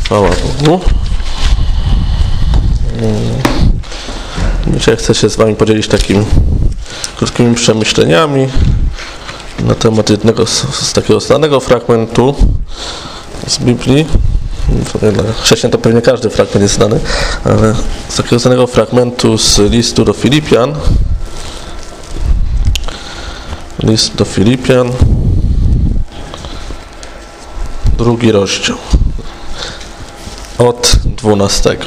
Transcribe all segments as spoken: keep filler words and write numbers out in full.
Chwała Bogu. Dzisiaj chcę się z Wami podzielić takimi krótkimi przemyśleniami na temat jednego z, z takiego znanego fragmentu z Biblii. Dla chrześcijan to pewnie każdy fragment jest znany, ale z takiego znanego fragmentu z listu do Filipian. List do Filipian, drugi rozdział, od dwunastego.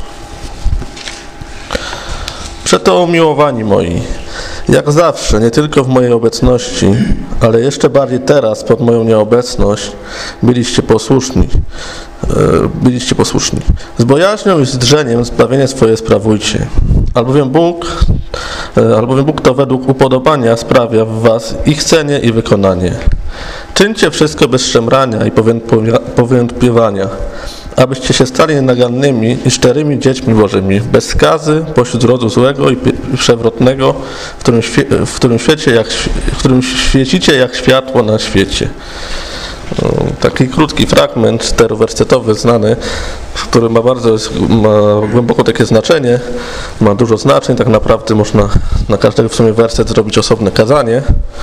Przeto, umiłowani moi, jak zawsze, nie tylko w mojej obecności, ale jeszcze bardziej teraz, pod moją nieobecność, byliście posłuszni. Byliście posłuszni. Z bojaźnią i z drżeniem zbawienie swoje sprawujcie. Albowiem Bóg, albowiem Bóg to według upodobania sprawia w was ich chcenie i wykonanie. Czyńcie wszystko bez szemrania i powątpiewania, abyście się stali nienagannymi i szczerymi dziećmi Bożymi, bez skazy, pośród rodu złego i przewrotnego, w którym, świe- w którym świecie jak, w którym świecicie jak światło na świecie. Taki krótki fragment, czterowersetowy, znany, który ma bardzo ma głęboko takie znaczenie, ma dużo znaczeń, tak naprawdę można na każdego w sumie werset zrobić osobne kazanie.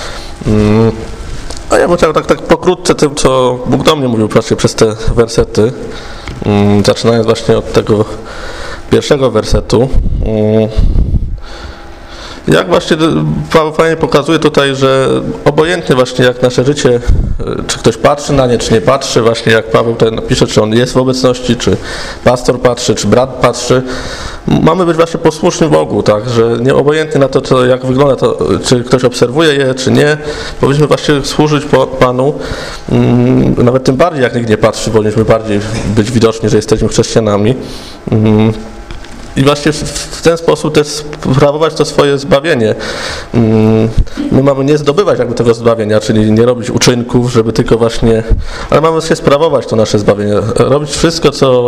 A ja bym chciał tak, tak pokrótce tym, co Bóg do mnie mówił właśnie przez te wersety, zaczynając właśnie od tego pierwszego wersetu. Jak właśnie Paweł fajnie pokazuje tutaj, że obojętnie właśnie jak nasze życie, czy ktoś patrzy na nie, czy nie patrzy, właśnie jak Paweł tutaj napisze, czy on jest w obecności, czy pastor patrzy, czy brat patrzy, mamy być właśnie posłuszni Bogu, tak, że nie obojętnie na to, co, jak wygląda to, czy ktoś obserwuje je, czy nie, powinniśmy właśnie służyć po, Panu, nawet tym bardziej jak nikt nie patrzy, powinniśmy bardziej być widoczni, że jesteśmy chrześcijanami. I właśnie w ten sposób też sprawować to swoje zbawienie. My mamy nie zdobywać jakby tego zbawienia, czyli nie robić uczynków, żeby tylko właśnie, ale mamy się sprawować to nasze zbawienie. Robić wszystko, co,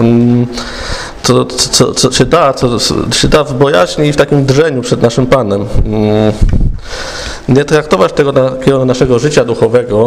co, co, co się da, co się da w bojaźni i w takim drżeniu przed naszym Panem. Nie traktować tego takiego naszego życia duchowego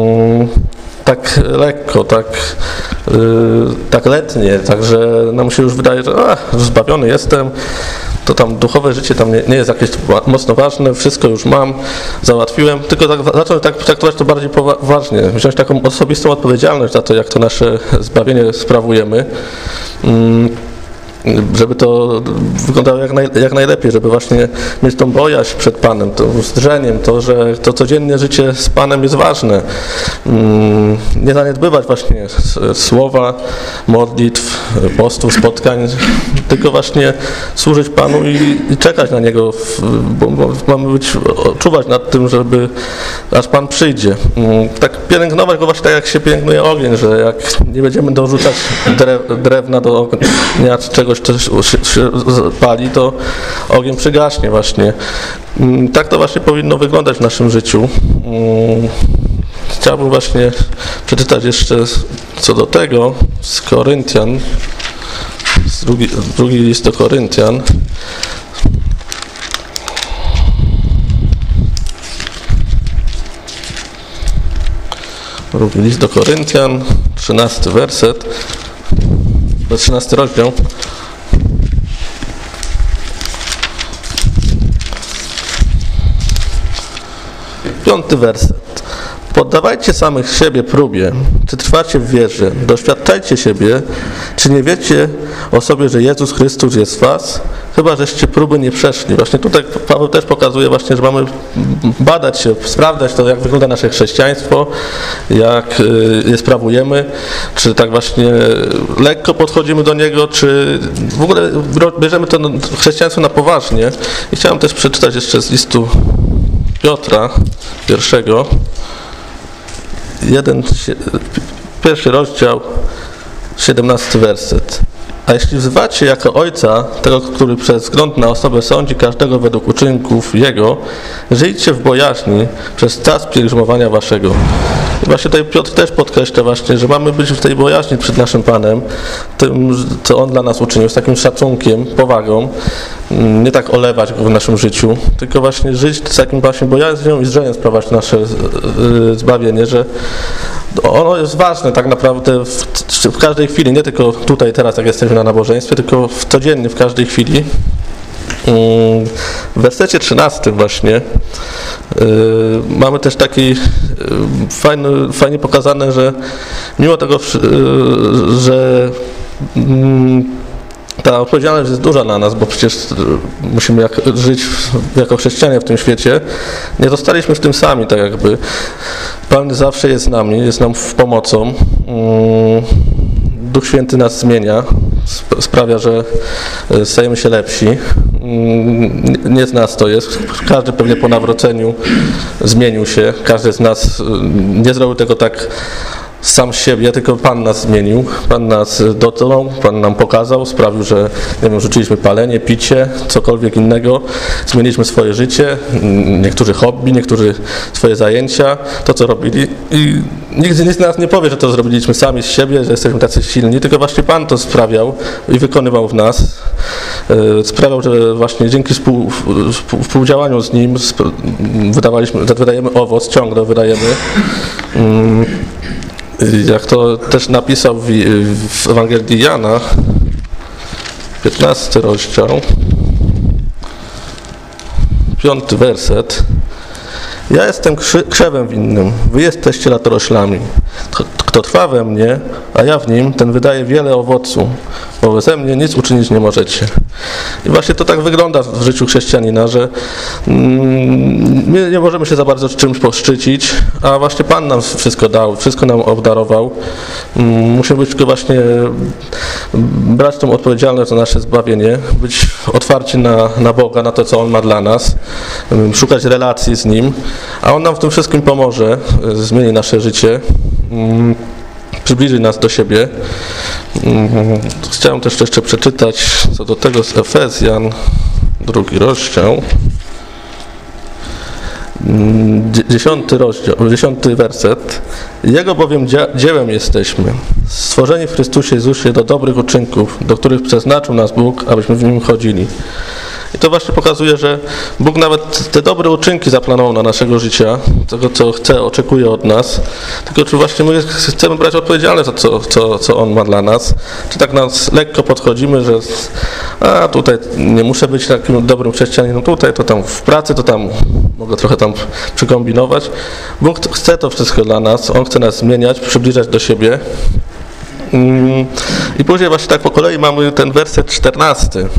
tak lekko, tak, yy, tak letnie, także nam się już wydaje, że ach, zbawiony jestem, to tam duchowe życie tam nie, nie jest jakieś mocno ważne, wszystko już mam, załatwiłem, tylko tak, zacząć tak traktować to bardziej poważnie, wziąć taką osobistą odpowiedzialność za to, jak to nasze zbawienie sprawujemy. Yy. Żeby to wyglądało jak, naj, jak najlepiej, żeby właśnie mieć tą bojaźń przed Panem, to zdrzeniem, to, że to codzienne życie z Panem jest ważne. Nie zaniedbywać właśnie słowa, modlitw, postów, spotkań, tylko właśnie służyć Panu i, i czekać na Niego, bo mamy być, czuwać nad tym, żeby aż Pan przyjdzie. Tak pielęgnować go właśnie tak, jak się pielęgnuje ogień, że jak nie będziemy dorzucać drew, drewna do ognia, czy czegoś, co się pali, to ogień przygaśnie właśnie. Tak to właśnie powinno wyglądać w naszym życiu. Chciałbym właśnie przeczytać jeszcze co do tego z Koryntian, z drugi, drugi list do Koryntian. Drugi list do Koryntian, trzynasty werset, trzynasty rozdział. Piąty werset. Poddawajcie samych siebie próbie, czy trwacie w wierze, doświadczajcie siebie, czy nie wiecie o sobie, że Jezus Chrystus jest w was, chyba żeście próby nie przeszli. Właśnie tutaj Paweł też pokazuje właśnie, że mamy badać się, sprawdzać to, jak wygląda nasze chrześcijaństwo, jak je sprawujemy, czy tak właśnie lekko podchodzimy do niego, czy w ogóle bierzemy to chrześcijaństwo na poważnie. I chciałem też przeczytać jeszcze z listu Piotra pierwszego, jeden, pierwszy rozdział, siedemnasty werset. A jeśli wzywacie jako Ojca, tego, który przez wzgląd na osobę sądzi każdego według uczynków Jego, żyjcie w bojaźni przez czas pielgrzymowania waszego. Właśnie tutaj Piotr też podkreśla właśnie, że mamy być w tej bojaźni przed naszym Panem, tym, co On dla nas uczynił, z takim szacunkiem, powagą, nie tak olewać Go w naszym życiu, tylko właśnie żyć z takim właśnie bojaźnią i zdrzeniem sprawować nasze zbawienie, że ono jest ważne tak naprawdę w, w każdej chwili, nie tylko tutaj, teraz jak jesteśmy na nabożeństwie, tylko w, codziennie, w każdej chwili. W wersecie trzynastym właśnie yy, mamy też taki yy, fajny, fajnie pokazane, że mimo tego, yy, że yy, ta odpowiedzialność jest duża na nas, bo przecież musimy jak, żyć jako chrześcijanie w tym świecie, nie zostaliśmy w tym sami, tak jakby. Pan zawsze jest z nami, jest nam w pomocą. Yy, Duch Święty nas zmienia, sprawia, że stajemy się lepsi. Nie z nas to jest. Każdy pewnie po nawróceniu zmienił się. Każdy z nas nie zrobił tego tak sam z siebie, tylko Pan nas zmienił. Pan nas dotknął, Pan nam pokazał, sprawił, że nie wiem, rzuciliśmy palenie, picie, cokolwiek innego. Zmieniliśmy swoje życie, niektórzy hobby, niektórzy swoje zajęcia, to co robili. I nikt, nikt z nas nie powie, że to zrobiliśmy sami z siebie, że jesteśmy tacy silni, tylko właśnie Pan to sprawiał i wykonywał w nas. Sprawiał, że właśnie dzięki współ, współdziałaniu z Nim wydawaliśmy, wydajemy owoc, ciągle wydajemy. Jak to też napisał w, w Ewangelii Jana, piętnasty rozdział, piąty werset. Ja jestem krzewem winnym, wy jesteście latoroślami. Kto trwa we mnie, a ja w nim, ten wydaje wiele owocu, bo beze mnie nic uczynić nie możecie. I właśnie to tak wygląda w życiu chrześcijanina, że my nie możemy się za bardzo czymś poszczycić, a właśnie Pan nam wszystko dał, wszystko nam obdarował. Musimy być tylko właśnie brać tą odpowiedzialność za nasze zbawienie, być otwarci na, na Boga, na to, co On ma dla nas, szukać relacji z Nim, a On nam w tym wszystkim pomoże, zmieni nasze życie, przybliży nas do siebie. Chciałem też jeszcze przeczytać co do tego z Efezjan, drugi rozdział, dziesiąty rozdział, dziesiąty werset. Jego bowiem dziełem jesteśmy, stworzeni w Chrystusie Jezusie do dobrych uczynków, do których przeznaczył nas Bóg, abyśmy w Nim chodzili. I to właśnie pokazuje, że Bóg nawet te dobre uczynki zaplanował na naszego życia, tego co chce, oczekuje od nas, tylko czy właśnie my chcemy brać odpowiedzialność za to, co, co On ma dla nas, czy tak nas lekko podchodzimy, że a tutaj nie muszę być takim dobrym chrześcijaninem, tutaj to tam w pracy, to tam mogę trochę tam przykombinować. Bóg chce to wszystko dla nas, On chce nas zmieniać, przybliżać do siebie. I później właśnie tak po kolei mamy ten werset czternasty,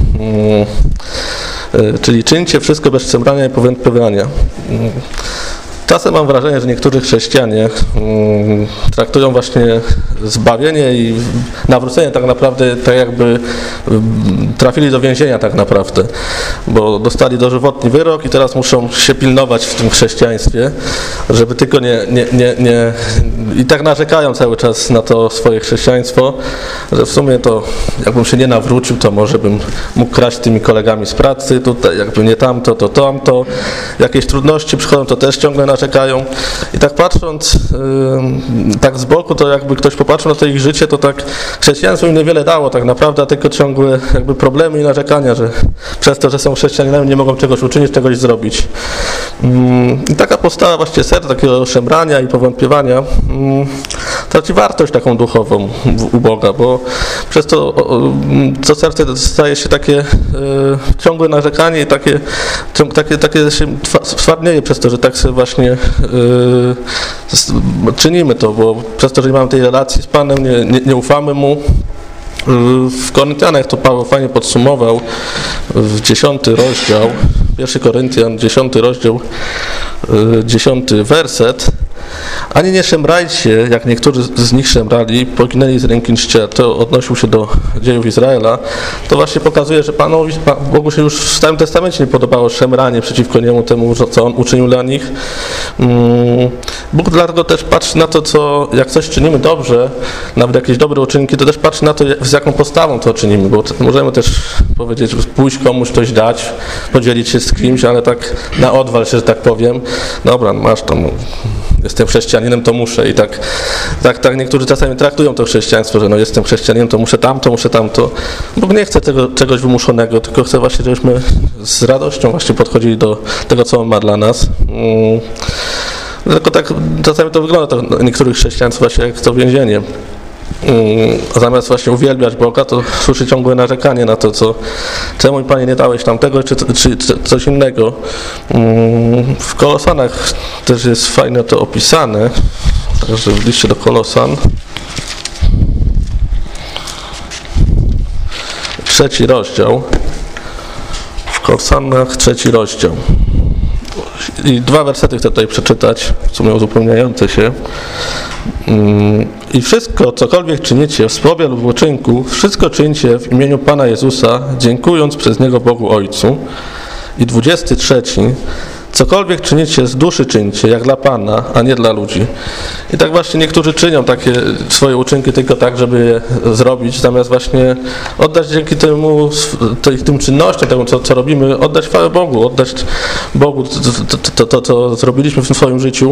czyli czyńcie wszystko bez szemrania i powątpiewania. Czasem mam wrażenie, że niektórzy chrześcijanie um, traktują właśnie zbawienie i nawrócenie tak naprawdę tak jakby um, trafili do więzienia tak naprawdę, bo dostali dożywotni wyrok i teraz muszą się pilnować w tym chrześcijaństwie, żeby tylko nie, nie, nie, nie i tak narzekają cały czas na to swoje chrześcijaństwo, że w sumie to jakbym się nie nawrócił, to może bym mógł kraść tymi kolegami z pracy, tutaj jakby nie tamto, to tamto, jakieś trudności przychodzą, to też ciągle narzekają. I tak patrząc yy, tak z boku, to jakby ktoś popatrzył na to ich życie, to tak chrześcijaństwo im niewiele dało tak naprawdę, a tylko ciągłe jakby problemy i narzekania, że przez to, że są chrześcijaninami, nie mogą czegoś uczynić, czegoś zrobić. Yy, I taka postawa właśnie serca, takiego szemrania i powątpiewania yy, traci wartość taką duchową w, u Boga, bo przez to co serce staje się takie yy, ciągłe narzekanie i takie, takie, takie się twardnieje przez to, że tak sobie właśnie Yy, czynimy to, bo przez to, że nie mamy tej relacji z Panem, nie, nie, nie ufamy Mu. W Koryntianach to Paweł fajnie podsumował w dziesiąty rozdział, pierwszy Koryntian, dziesiąty rozdział, yy, dziesiąty werset. Ani nie szemrajcie, jak niektórzy z nich szemrali, poginęli z ręki czciciela. To odnosił się do dziejów Izraela. To właśnie pokazuje, że Panowi, Bogu się już w Starym Testamencie nie podobało szemranie przeciwko Niemu, temu, co On uczynił dla nich. Bóg dlatego też patrzy na to, co, jak coś czynimy dobrze, nawet jakieś dobre uczynki, to też patrzy na to, z jaką postawą to czynimy, bo możemy też powiedzieć, pójść komuś coś dać, podzielić się z kimś, ale tak na odwal się, że tak powiem. Dobra, masz tam jestem chrześcijaninem, to muszę i tak, tak, tak niektórzy czasami traktują to chrześcijaństwo, że no jestem chrześcijaninem, to muszę tamto, muszę tamto. Bóg nie chce tego, czegoś wymuszonego, tylko chce właśnie, żebyśmy z radością właśnie podchodzili do tego, co On ma dla nas. Mm. Tylko tak czasami to wygląda to niektórych chrześcijaństw właśnie jak to więzienie. A zamiast właśnie uwielbiać Boga, to słyszy ciągłe narzekanie na to, co czemu mi Panie nie dałeś tamtego, czy, czy, czy coś innego. W Kolosanach też jest fajnie to opisane, także w liście do Kolosan. Trzeci rozdział. W Kolosanach trzeci rozdział. I dwa wersety chcę tutaj przeczytać, w sumie uzupełniające się. I wszystko, cokolwiek czynicie w słowie lub w uczynku, wszystko czyńcie w imieniu Pana Jezusa, dziękując przez Niego Bogu Ojcu. I dwudziesty trzeci. Cokolwiek czynicie z duszy czyńcie, jak dla Pana, a nie dla ludzi. I tak właśnie niektórzy czynią takie swoje uczynki tylko tak, żeby je zrobić, zamiast właśnie oddać dzięki temu, tym czynnościom, temu co, co robimy, oddać chwałę Bogu, oddać Bogu to, to, to, co zrobiliśmy w swoim życiu.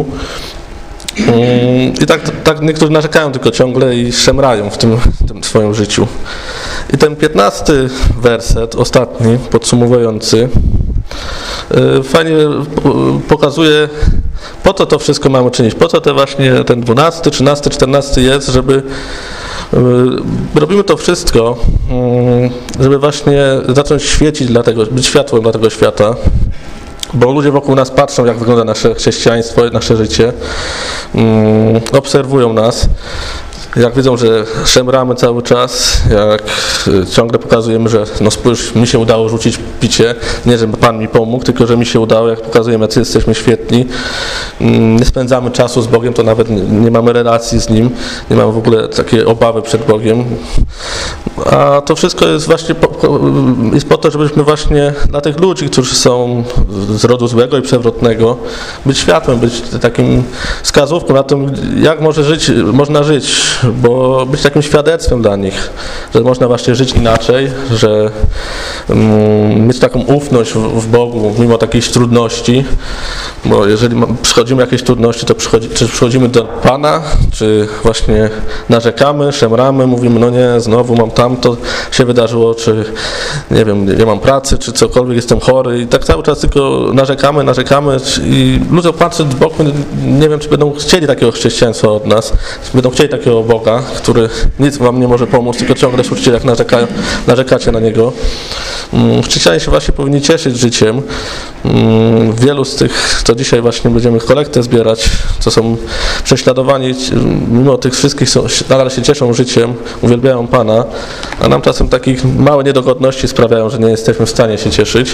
I tak, tak niektórzy narzekają tylko ciągle i szemrają w tym, w tym swoim życiu. I ten piętnasty werset, ostatni, podsumowujący, fajnie pokazuje, po co to wszystko mamy czynić, po co te właśnie ten dwunasty, trzynasty, czternasty jest, żeby robimy to wszystko, żeby właśnie zacząć świecić dla tego, być światłem dla tego świata. Bo ludzie wokół nas patrzą, jak wygląda nasze chrześcijaństwo, nasze życie, um, obserwują nas, jak widzą, że szemramy cały czas, jak ciągle pokazujemy, że no spójrz, mi się udało rzucić picie, nie, że Pan mi pomógł, tylko że mi się udało, jak pokazujemy, jacy jesteśmy świetni, um, nie spędzamy czasu z Bogiem, to nawet nie, nie mamy relacji z Nim, nie mamy w ogóle takiej obawy przed Bogiem. A to wszystko jest właśnie po, jest po to, żebyśmy właśnie dla tych ludzi, którzy są z rodu złego i przewrotnego, być światłem, być takim wskazówką na tym, jak może żyć, można żyć, bo być takim świadectwem dla nich, że można właśnie żyć inaczej, że um, mieć taką ufność w, w Bogu mimo jakichś trudności, bo jeżeli przychodzimy jakieś trudności, to przychodzi, czy przychodzimy do Pana, czy właśnie narzekamy, szemramy, mówimy, no nie, znowu mam tamto się wydarzyło, czy nie wiem, nie mam pracy, czy cokolwiek, jestem chory i tak cały czas tylko narzekamy, narzekamy i ludzie patrzą z boku, nie wiem, czy będą chcieli takiego chrześcijaństwa od nas, czy będą chcieli takiego Boga, który nic wam nie może pomóc, tylko ciągle słyszycie, jak narzekają, narzekacie na Niego. Chrześcijanie się właśnie powinni cieszyć życiem. Wielu z tych, co dzisiaj właśnie będziemy kolektę zbierać, co są prześladowani, mimo tych wszystkich są, nadal się cieszą życiem, uwielbiają Pana, a nam czasem takich małe niedogodności sprawiają, że nie jesteśmy w stanie się cieszyć.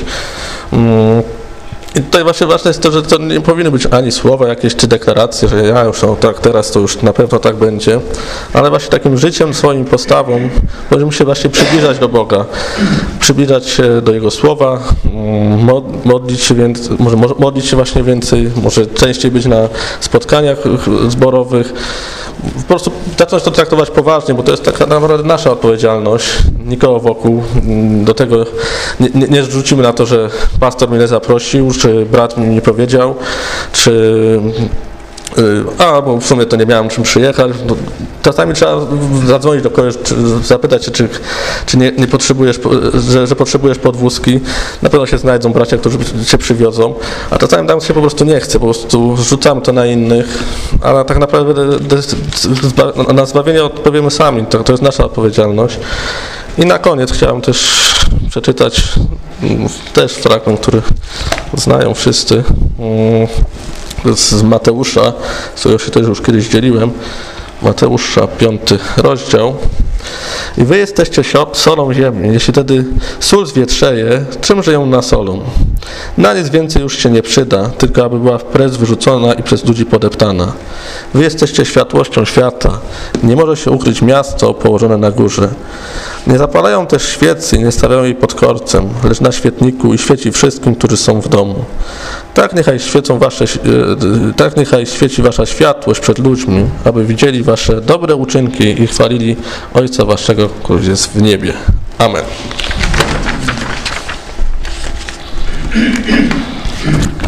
I tutaj właśnie ważne jest to, że to nie powinny być ani słowa jakieś, czy deklaracje, że ja już no tak, teraz to już na pewno tak będzie, ale właśnie takim życiem, swoim postawą możemy się właśnie przybliżać do Boga, przybliżać się do Jego słowa, modlić się więcej, może modlić się właśnie więcej, może częściej być na spotkaniach zborowych, po prostu zacząć to traktować poważnie, bo to jest taka naprawdę nasza odpowiedzialność, nikogo wokół, do tego nie, nie, nie zrzucimy na to, że pastor mnie nie zaprosił, czy brat mi nie powiedział, czy a, bo w sumie to nie miałem czym przyjechać. Czasami trzeba zadzwonić do kogoś, zapytać się, czy, czy nie, nie potrzebujesz, że, że potrzebujesz podwózki. Na pewno się znajdą bracia, którzy cię przywiozą, a czasami tam się po prostu nie chce, po prostu rzucamy to na innych, ale tak naprawdę na zbawienie odpowiemy sami, to, to jest nasza odpowiedzialność. I na koniec chciałem też przeczytać też fragment, który znają wszyscy, z Mateusza, z którego się też już kiedyś dzieliłem, Mateusza, piąty rozdział. I wy jesteście solą ziemi. Jeśli wtedy sól zwietrzeje, czymże ją nasolą? Na nic więcej już się nie przyda, tylko aby była w prec wyrzucona i przez ludzi podeptana. Wy jesteście światłością świata. Nie może się ukryć miasto położone na górze. Nie zapalają też świecy i nie stawiają jej pod korcem, lecz na świetniku i świeci wszystkim, którzy są w domu. Tak niechaj świecą wasze, tak niechaj świeci wasza światłość przed ludźmi, aby widzieli wasze dobre uczynki i chwalili Ojca waszego, który jest w niebie. Amen.